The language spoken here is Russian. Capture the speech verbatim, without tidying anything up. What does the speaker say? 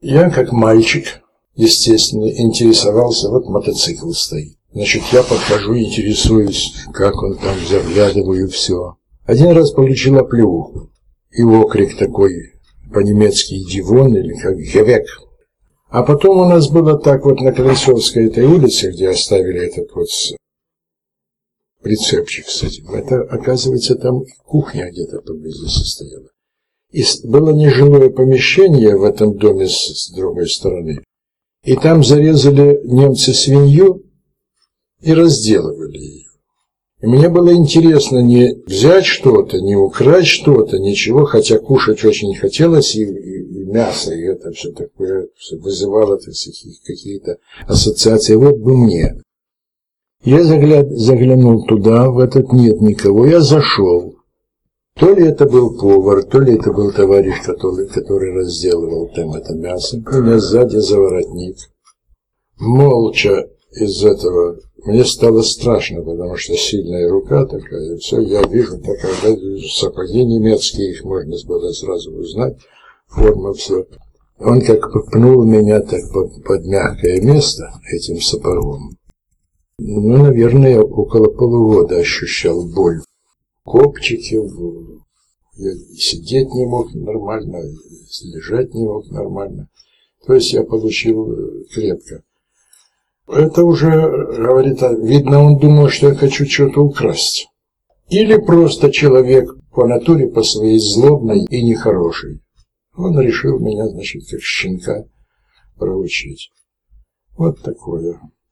Я, как мальчик, естественно, интересовался, вот мотоцикл стоит. Значит, я подхожу, интересуюсь, как он там, заглядываю, все. Один раз получил оплеуху. И окрик такой, по-немецки «Дивон» или как «Гевек». А потом у нас было так вот на Колесовской этой улице, где оставили этот вот прицепчик с этим. Это, оказывается, там кухня где-то поблизости стояла. И было нежилое помещение в этом доме с, с другой стороны. И там зарезали немцы свинью и разделывали ее. И мне было интересно не взять что-то, не украсть что-то, ничего, хотя кушать очень хотелось, и, и, и мясо, и это все такое все вызывало так сказать, какие-то ассоциации. Вот бы мне. Я загляд, заглянул туда, в этот нет никого, я зашел. То ли это был повар, то ли это был товарищ, который, который разделывал там это мясо. У меня сзади за воротник. Молча из этого мне стало страшно, потому что сильная рука такая, и все, я вижу, так, когда сапоги немецкие, их можно было сразу узнать, форма, все. Он как пнул меня так под мягкое место этим сапогом. Ну, наверное, около полугода ощущал боль. Копчики, я сидеть не мог нормально, лежать не мог нормально. То есть я получил крепко. Это уже, говорит, видно, он думал, что я хочу что-то украсть. Или просто человек по натуре, по своей злобной и нехорошей. Он решил меня, значит, как щенка проучить. Вот такое.